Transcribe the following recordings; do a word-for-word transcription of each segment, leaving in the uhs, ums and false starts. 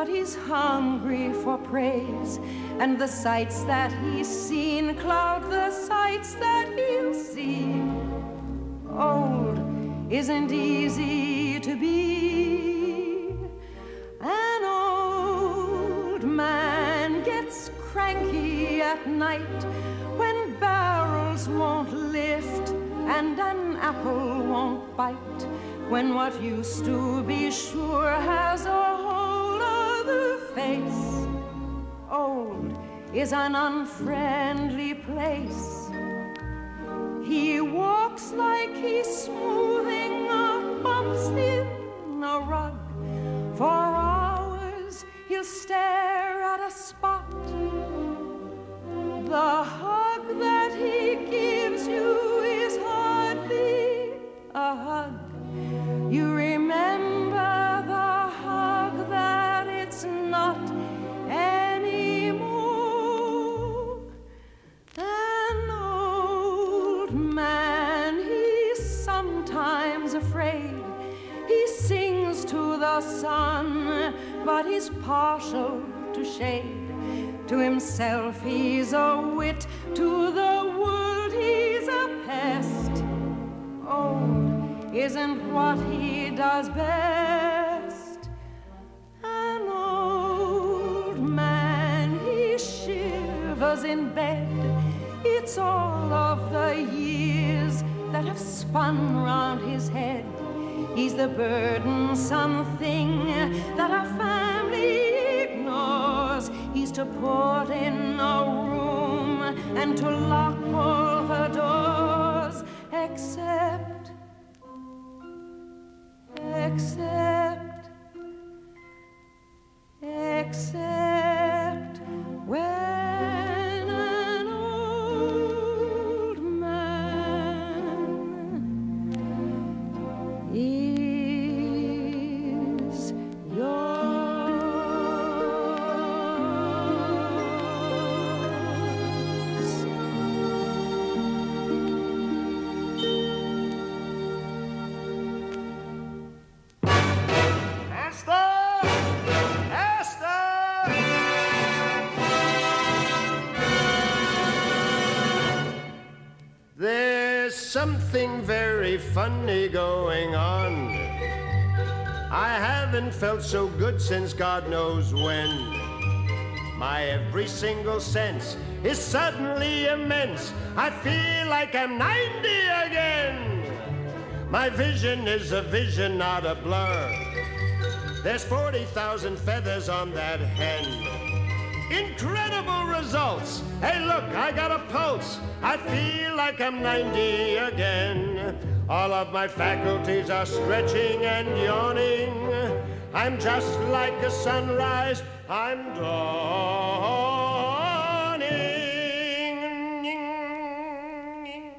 but he's hungry for praise, and the sights that he's seen cloud the sights that he'll see. Old isn't easy to be. An old man gets cranky at night when barrels won't lift and an apple won't bite, when what used to be sure has a whole other face. Old is an unfriendly place. He walks like he's smoothing out bumps in a rug. For hours he'll stare at a spot. The hug that he gives you is hardly a hug. You remember the hug that it's not anymore. An old man, he's sometimes afraid. He sings to the sun, but he's partial to shade. To himself he's a wit, to the world he's a pest. Old isn't what he does best. An old man, he shivers in bed. It's all of the years that have spun round his head. He's the burdensome thing that our family ignores. He's to put in a room and to lock all the doors, except, except, except when an old man is yours. Esther! Esther! There's something very funny going on. I haven't felt so good since God knows when. My every single sense is suddenly immense. I feel like I'm ninety again. My vision is a vision, not a blur. There's forty thousand feathers on that hen. Incredible results. Hey, look, I got a pulse. I feel like I'm ninety again. All of my faculties are stretching and yawning. I'm just like a sunrise. I'm dawning.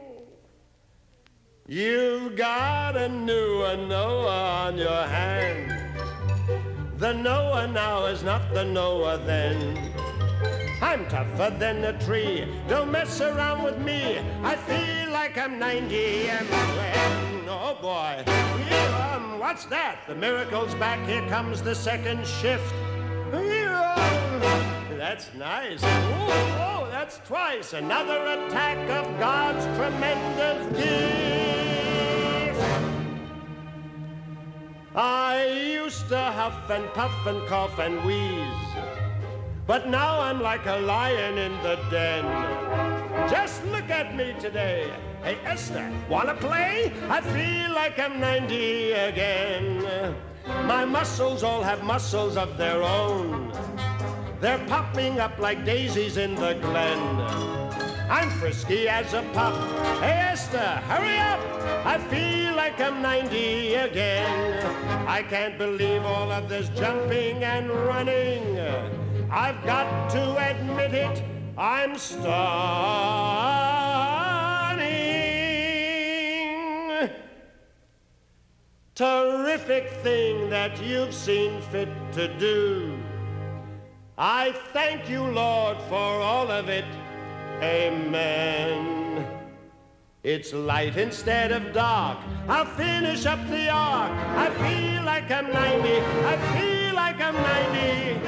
You got a new Noah on your hand. The Noah now is not the Noah then. I'm tougher than a tree. Don't mess around with me. I feel like I'm ninety and when, oh boy. Yeah, um, what's that? The miracle's back. Here comes the second shift. Yeah, that's nice. Oh, oh, that's twice. Another attack of God's tremendous gift. I used to huff and puff and cough and wheeze, but now I'm like a lion in the den. Just look at me today. Hey, Esther, wanna play? I feel like I'm ninety again. My muscles all have muscles of their own. They're popping up like daisies in the glen. I'm frisky as a pup. Hey, Esther, hurry up. I feel like I'm ninety again. I can't believe all of this jumping and running. I've got to admit it, I'm stunning. Terrific thing that you've seen fit to do. I thank you, Lord, for all of it. Amen. It's light instead of dark. I'll finish up the ark. I feel like I'm ninety. I feel like I'm ninety.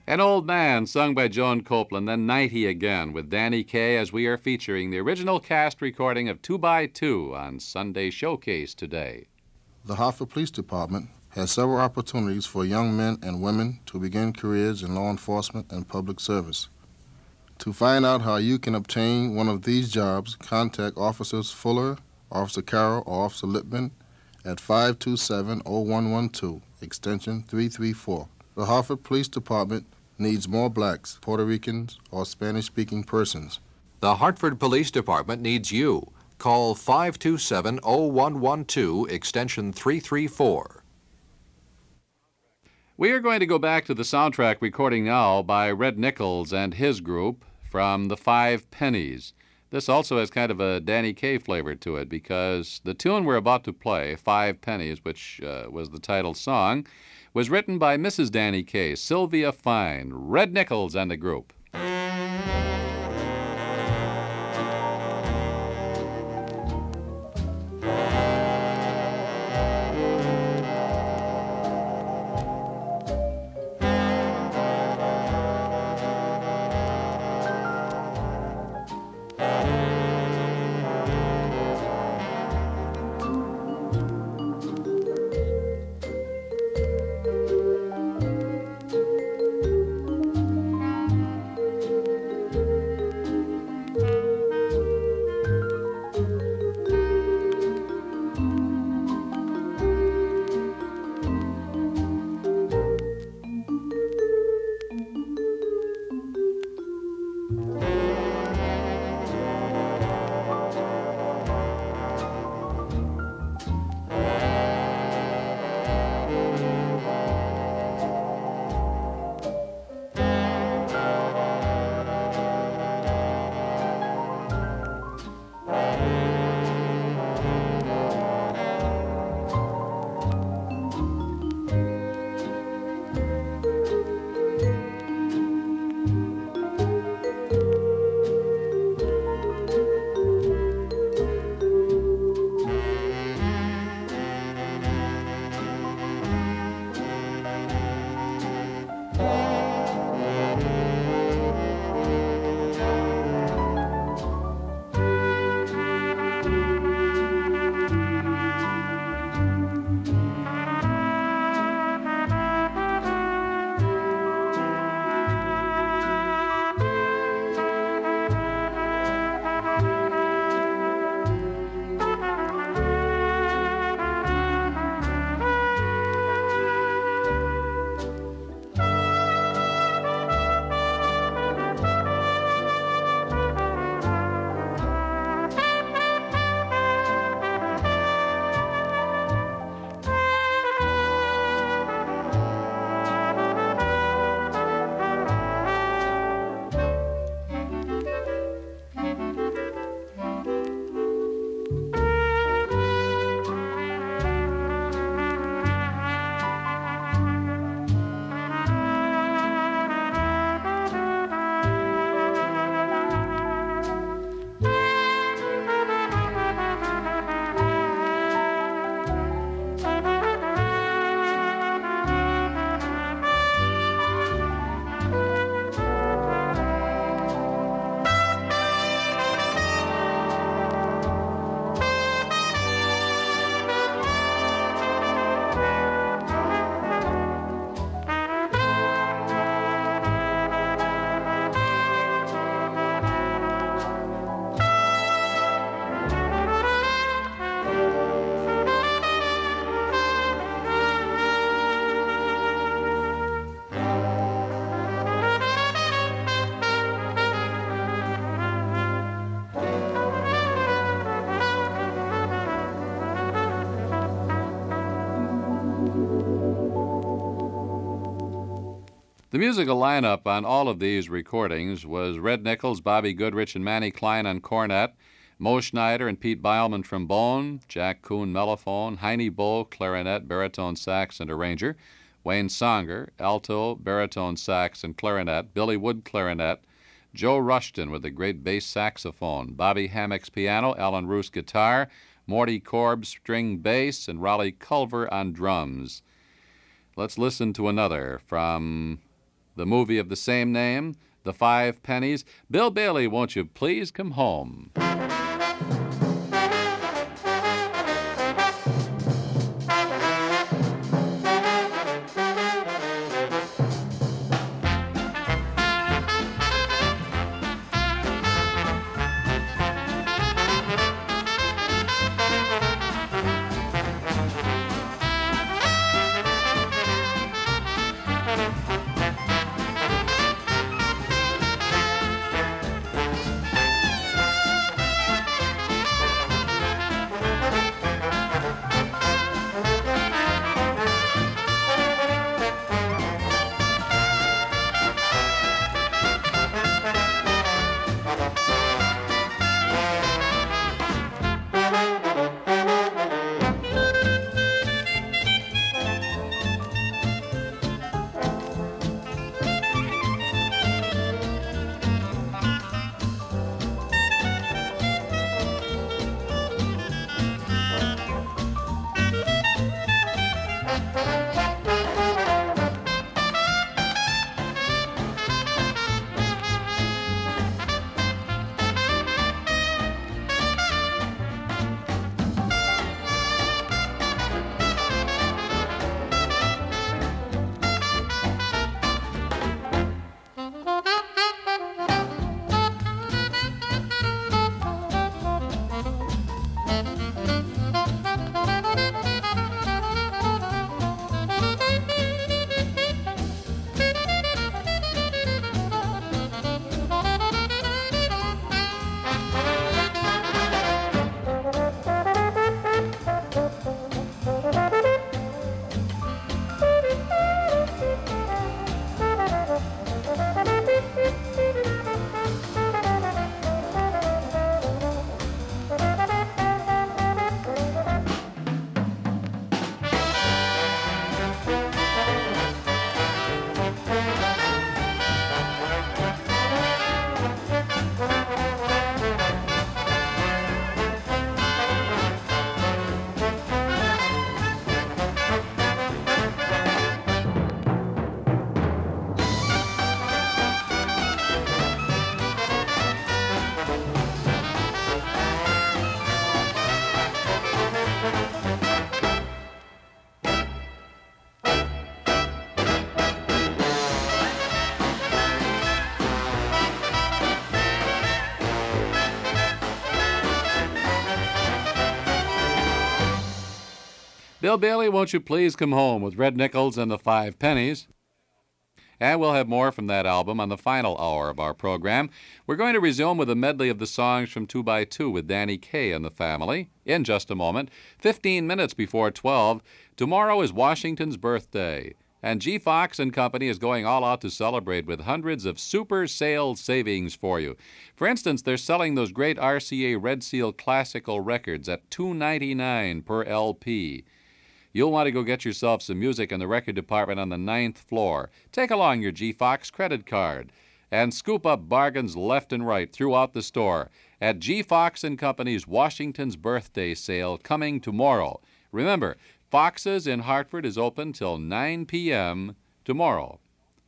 An Old Man, sung by Joan Copeland, then ninety again with Danny Kaye, as we are featuring the original cast recording of Two by Two on Sunday Showcase today. The Hartford Police Department has several opportunities for young men and women to begin careers in law enforcement and public service. To find out how you can obtain one of these jobs, contact Officers Fuller, Officer Carroll, or Officer Lippman at five two seven, oh one one two, extension three three four. The Hartford Police Department needs more blacks, Puerto Ricans, or Spanish-speaking persons. The Hartford Police Department needs you. Call five two seven, oh one one two, extension three three four. We are going to go back to the soundtrack recording now by Red Nichols and his group from The Five Pennies. This also has kind of a Danny Kaye flavor to it because the tune we're about to play, Five Pennies, which uh, was the title song, was written by Missus Danny Kaye, Sylvia Fine, Red Nichols and the group. The musical lineup on all of these recordings was Red Nichols, Bobby Goodrich, and Manny Klein on cornet, Mo Schneider and Pete Beilman trombone, Jack Kuhn mellophone, Heine Bow clarinet, baritone sax, and arranger, Wayne Songer alto, baritone sax, and clarinet, Billy Wood clarinet, Joe Rushton with the great bass saxophone, Bobby Hammock's piano, Alan Roos guitar, Morty Korb string bass, and Raleigh Culver on drums. Let's listen to another from the movie of the same name, The Five Pennies. Bill Bailey, won't you please come home? Bill Bailey, won't you please come home with Red Nichols and the Five Pennies? And we'll have more from that album on the final hour of our program. We're going to resume with a medley of the songs from two by two with Danny Kaye and the family in just a moment. Fifteen minutes before twelve, tomorrow is Washington's birthday, and G. Fox and Company is going all out to celebrate with hundreds of super sale savings for you. For instance, they're selling those great R C A Red Seal classical records at two dollars and ninety-nine cents per L P. You'll want to go get yourself some music in the record department on the ninth floor. Take along your G. Fox credit card and scoop up bargains left and right throughout the store at G. Fox and Company's Washington's Birthday Sale coming tomorrow. Remember, Fox's in Hartford is open till nine p.m. tomorrow.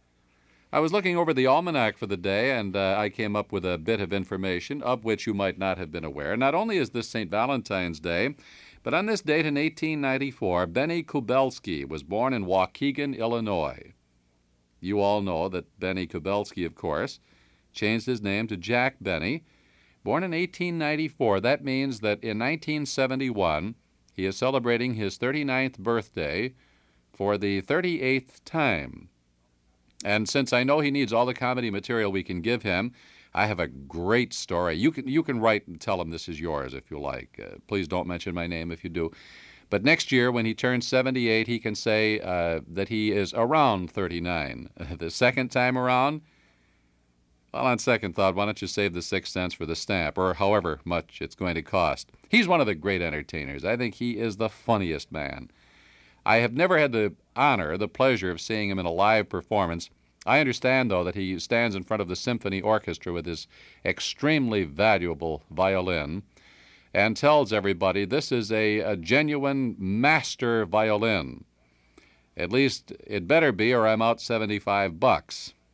I was looking over the almanac for the day, and uh, I came up with a bit of information of which you might not have been aware. Not only is this Saint Valentine's Day, but on this date in eighteen ninety-four, Benny Kubelski was born in Waukegan, Illinois. You all know that Benny Kubelski, of course, changed his name to Jack Benny. Born in eighteen ninety-four, that means that in nineteen seventy-one, he is celebrating his thirty-ninth birthday for the thirty-eighth time. And since I know he needs all the comedy material we can give him, I have a great story. You can you can write and tell him this is yours if you like. Uh, please don't mention my name if you do. But next year, when he turns seventy-eight, he can say uh, that he is around thirty-nine. The second time around, well, on second thought, why don't you save the six cents for the stamp, or however much it's going to cost. He's one of the great entertainers. I think he is the funniest man. I have never had the honor, the pleasure of seeing him in a live performance. I understand, though, that he stands in front of the symphony orchestra with his extremely valuable violin and tells everybody this is a, a genuine master violin. At least it better be, or I'm out seventy-five bucks.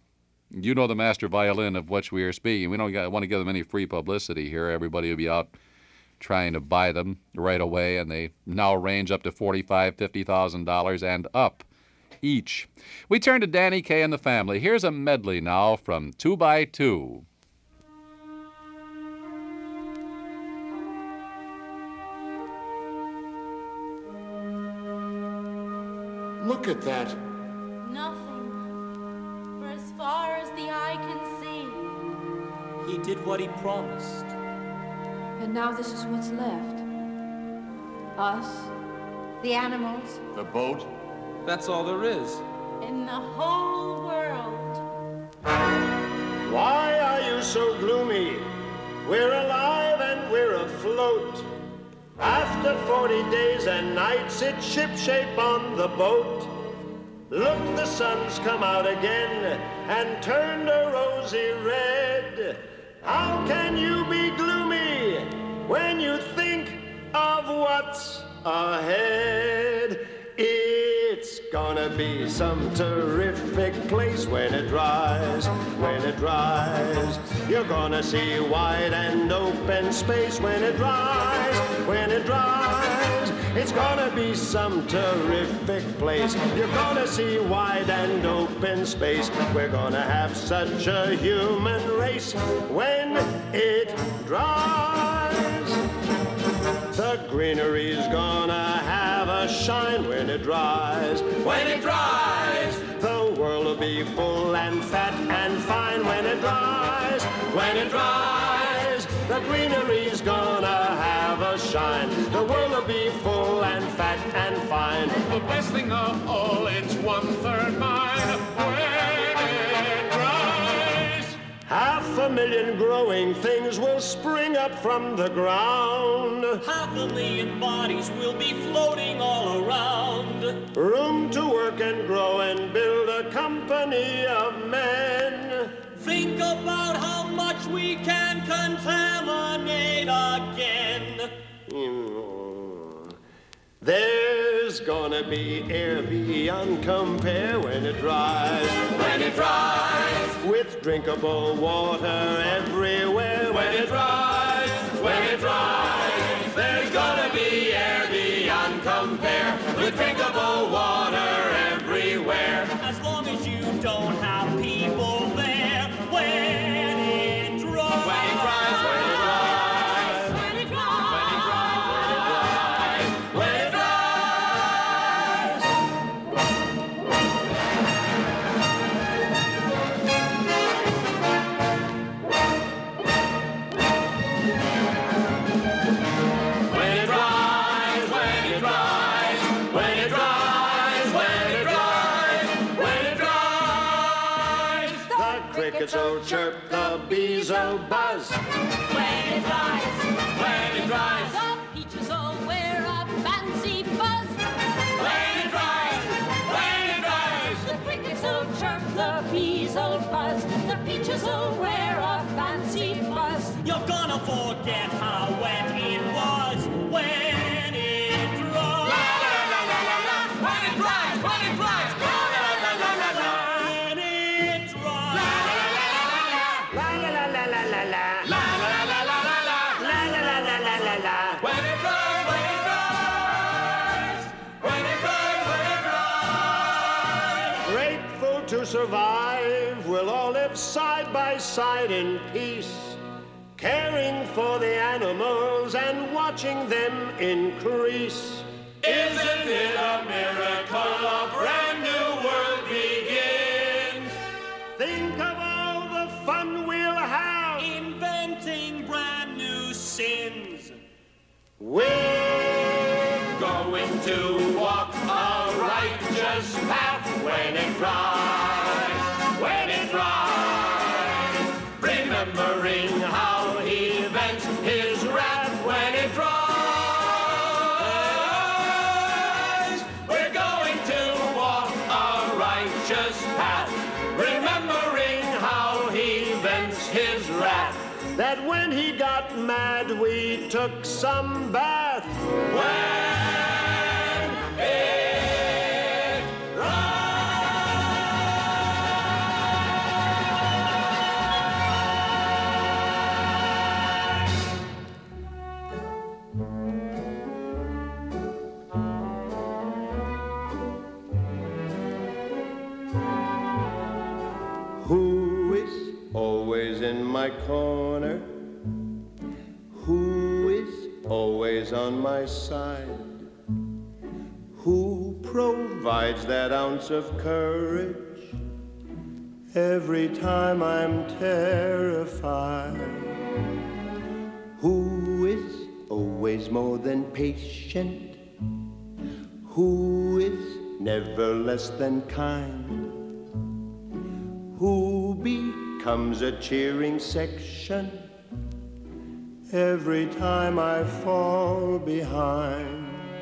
You know the master violin of which we are speaking. We don't want to give them any free publicity here. Everybody will be out trying to buy them right away, and they now range up to forty-five thousand dollars, fifty thousand dollars and up each. We turn to Danny Kaye and the Family. Here's a medley now from Two by Two. Look at that. Nothing. For as far as the eye can see. He did what he promised. And now this is what's left. Us. The animals. The boat. That's all there is. In the whole world. Why are you so gloomy? We're alive and we're afloat. After forty days and nights, it's shipshape on the boat. Look, the sun's come out again and turned a rosy red. How can you be gloomy when you think of what's ahead? It's gonna be some terrific place when it dries, when it dries. You're gonna see wide and open space when it dries, when it dries. It's gonna be some terrific place. You're gonna see wide and open space. We're gonna have such a human race when it dries. The greenery's gonna have a shine when it dries. When it dries, the world will be full and fat and fine when it dries. When it dries, the greenery's gonna have a shine. The world will be full and fat and fine. The best thing of all, it's one-third mine when it dries. Half a million growing things will spring up from the ground. Half a million bodies will be floating all around. Room to work and grow and build a company of men. Think about how much we can contaminate again. Mm. There's gonna be air beyond compare when it dries. When it dries. With drinkable water everywhere when it dries. When it dries. There's gonna be air beyond compare. With drinkable water everywhere. As long as you don't have people there when it dries. When it dries, when it dries. When it dries. When it dries. When it dries, when it dries, when it dries, when it dries, when it dries. The crickets will chirp, the bees will buzz. When it dries. When it dries, The peaches all wear a fancy buzz. when it dries, when it dries. The crickets will chirp, the bees will buzz. The peaches will wear a fancy buzz. You're gonna forget how wet it was when it dries. When it dries, when it dries. La la la la la la. When it dries. La la la la la la la. La la la la la la. La la la la la la la. When it dries, when it dries. When it dries, when it dries. Grateful to survive, we'll all live side by side in peace, caring for the animals and watching them increase. Isn't it a miracle a brand new world begins? Think of all the fun we'll have. Inventing brand new sins. We're going to walk a righteous path when it dries, when it dries. Remembering how he vents his wrath when it dries. We're going to walk a righteous path, remembering how he vents his wrath. That when he got mad, we took some bath. When it dries. always in my corner? Who is always on my side? Who provides that ounce of courage every time I'm terrified? Who is always more than patient? Who is never less than kind? Who becomes a cheering section every time I fall behind?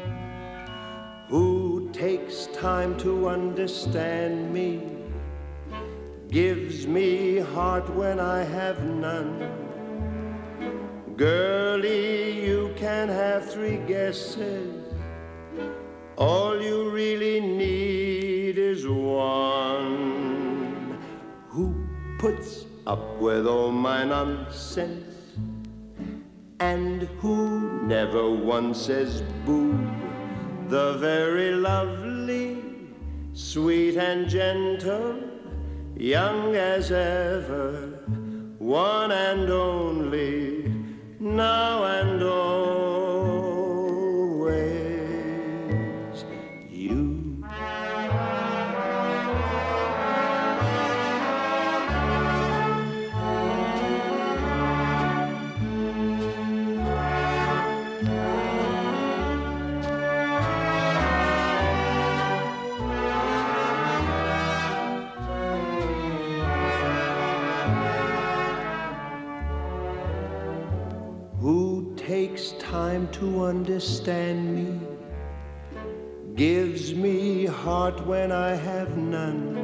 Who takes time to understand me, gives me heart when I have none? Girlie, you can have three guesses. All you really need is one. Who puts up with all my nonsense and who never once says boo? The very lovely, sweet and gentle, young as ever, one and only, now and always, you. Takes time to understand me, gives me heart when I have none.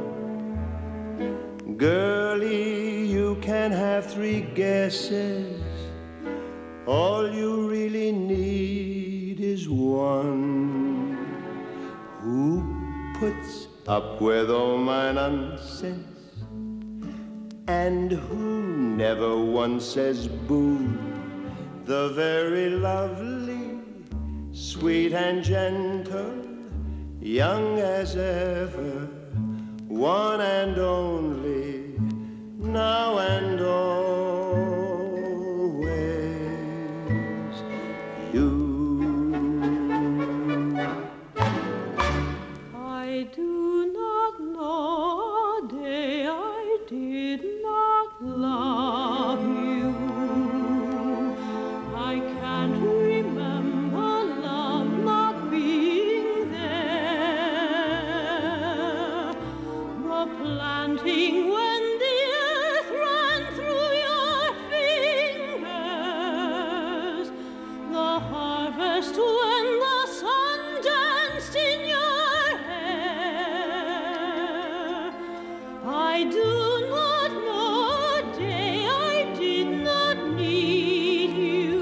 Girlie, you can have three guesses. All you really need is one. Who puts up with all my nonsense and who never once says boo? The very lovely, sweet and gentle, young as ever, one and only, now and always, you. I do not know a day I did not love you. I can't remember love not being there. The planting when the earth ran through your fingers. The harvest when the sun danced in your hair. I do not know a day I did not need you.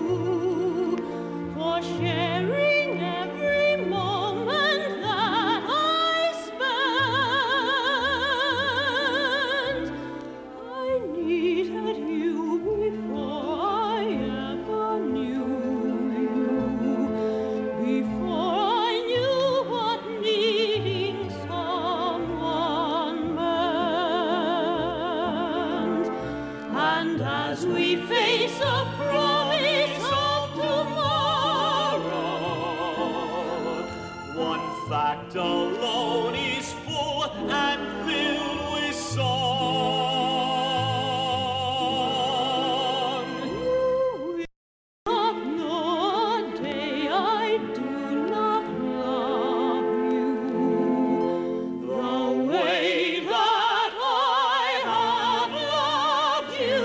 For sharing every moment that I spent. I needed you before I ever knew you. Before I knew what needing someone meant. And as we face a promise of tomorrow, One fact alone is full and filled with song. you will not know a day I do not love you. The way that I have loved you.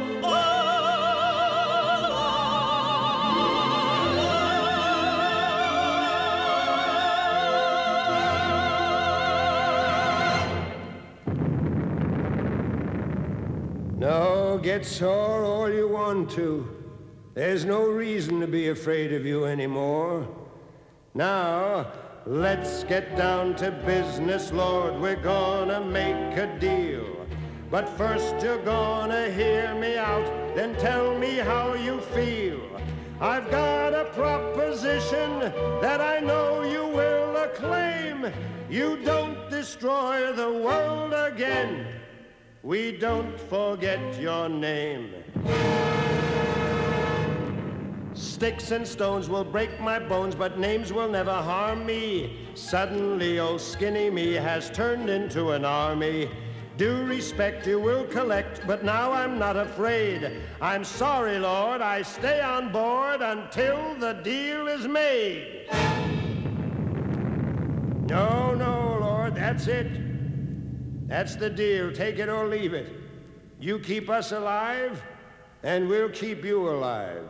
No, get sore all you want to. There's no reason to be afraid of you anymore. Now, let's get down to business, Lord. We're gonna make a deal. But first you're gonna hear me out, then tell me how you feel. I've got a proposition that I know you will acclaim. You don't destroy the world again. we don't forget your name. Sticks and stones will break my bones, but names will never harm me. Suddenly, old skinny me has turned into an army. Due respect you will collect, but now I'm not afraid. I'm sorry, Lord, I stay on board until the deal is made. No, no, Lord, that's it. That's the deal. Take it or leave it. You keep us alive, and we'll keep you alive.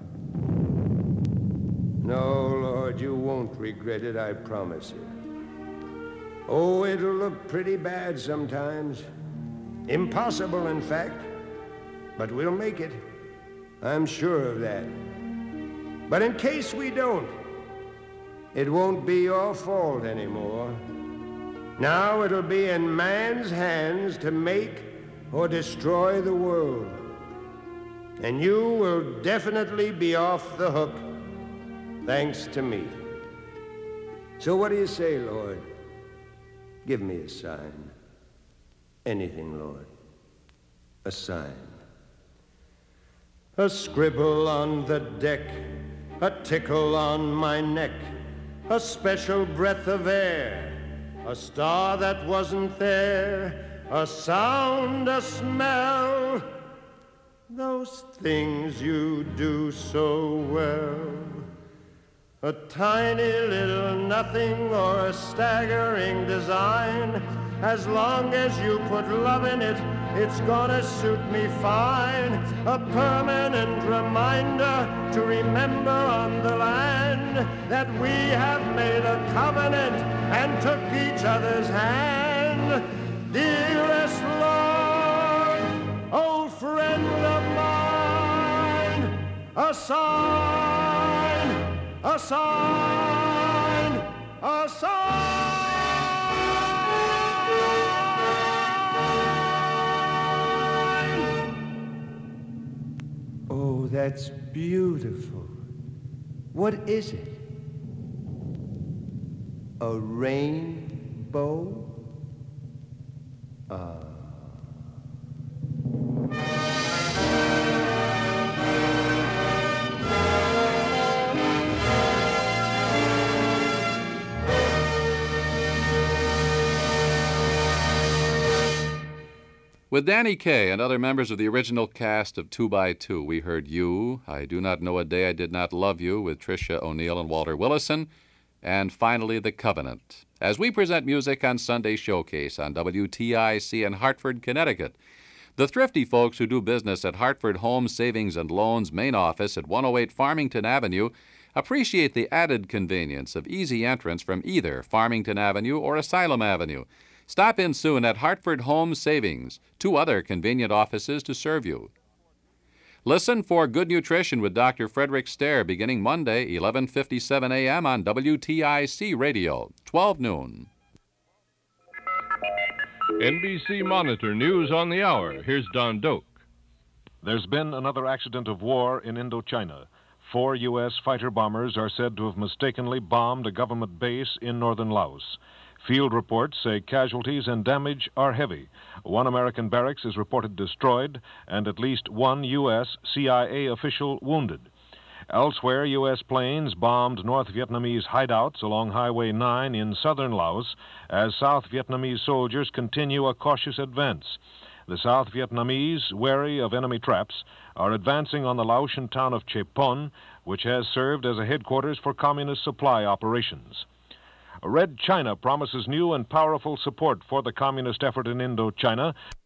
No, Lord, you won't regret it, I promise you. Oh, it'll look pretty bad sometimes. Impossible, in fact. But we'll make it. I'm sure of that. But in case we don't, it won't be your fault anymore. Now it'll be in man's hands to make or destroy the world. And you will definitely be off the hook, thanks to me. So what do you say, Lord? Give me a sign. Anything, Lord. A sign. A scribble on the deck, a tickle on my neck, a special breath of air, a star that wasn't there, a sound, a smell, those things you do so well. A tiny little nothing or a staggering design. As long as you put love in it, it's gonna suit me fine. A permanent reminder to remember on the land that we have made a covenant and took each other's hand. Dearest Lord, old friend of mine, a sign, a sign, a sign. Oh, that's beautiful. What is it? A rainbow? Ah. With Danny Kaye and other members of the original cast of Two by Two, we heard You, I Do Not Know a Day I Did Not Love You with Tricia O'Neill and Walter Willison, and finally The Covenant. As we present music on Sunday Showcase on W T I C in Hartford, Connecticut, the thrifty folks who do business at Hartford Home Savings and Loans main office at one oh eight Farmington Avenue appreciate the added convenience of easy entrance from either Farmington Avenue or Asylum Avenue. Stop in soon at Hartford Home Savings, two other convenient offices to serve you. Listen for Good Nutrition with Doctor Frederick Stair beginning Monday, eleven fifty-seven a.m. on W T I C Radio, twelve noon. N B C Monitor News on the Hour. Here's Don Doak. There's been another accident of war in Indochina. Four U S fighter bombers are said to have mistakenly bombed a government base in northern Laos. Field reports say casualties and damage are heavy. One American barracks is reported destroyed, and at least one U S C I A official wounded. Elsewhere, U S planes bombed North Vietnamese hideouts along Highway nine in southern Laos as South Vietnamese soldiers continue a cautious advance. The South Vietnamese, wary of enemy traps, are advancing on the Laotian town of Chepon, which has served as a headquarters for communist supply operations. Red China promises new and powerful support for the communist effort in Indochina.